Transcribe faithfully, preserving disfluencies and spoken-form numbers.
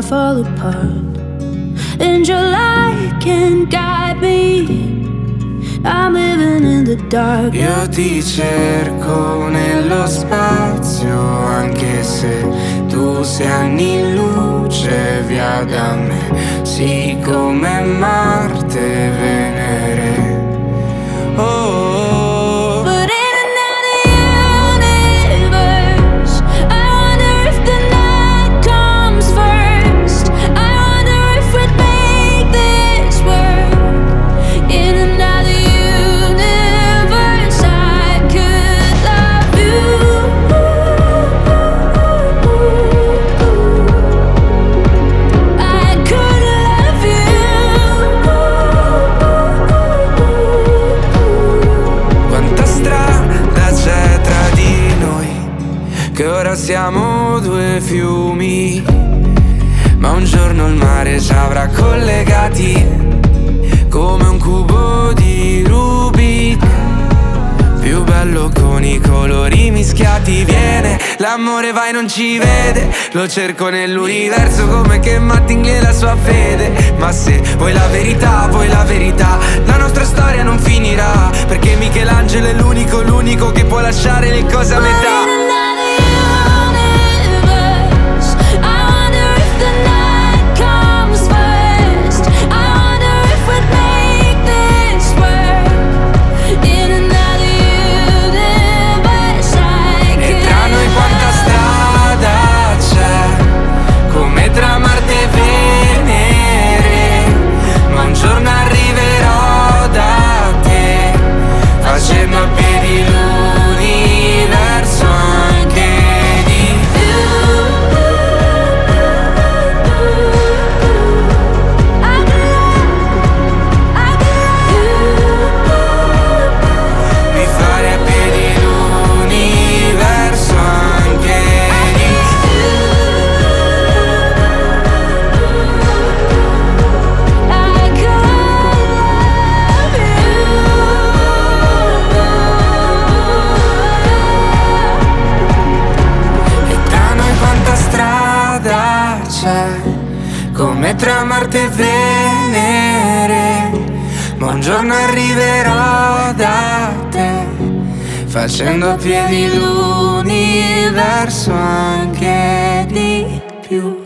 fall apart, and your light can't guide me. I'm living in the dark. Io ti cerco nello spazio, anche se tu sei anni luce via da me. Sì, come Marte e Venere. Oh, oh. But in another universe, I wonder if the night comes first. I wonder if we'd make this work. In another universe, I could love you. I could love you. Quanta strada c'è tra di noi, che ora siamo due fiumi, ma un giorno il mare ci avrà collegati come un cubo di Rubik, più bello con i colori mischiati. Viene, l'amore va e non ci vede, lo cerco nell'universo come che Mattingly e la sua fede. Ma se vuoi la verità, vuoi la verità, la nostra storia non finirà, perché Michelangelo è l'unico, l'unico che può lasciare le cose a metà. In another universe, I wonder if the night comes first. I wonder if we'd make this work. In another universe, I E could tra noi quanta strada c'è, come tra Marte e Venere, ma un giorno arriverò da te, facendo a piedi l'universo anche di più. I could love, I could love. Di fare a piedi l'universo anche di I could love you. E tra noi quanta strada c'è, come tra Marte e Venere, ma un giorno arriverò da te, facendo a piedi l'universo anche di più.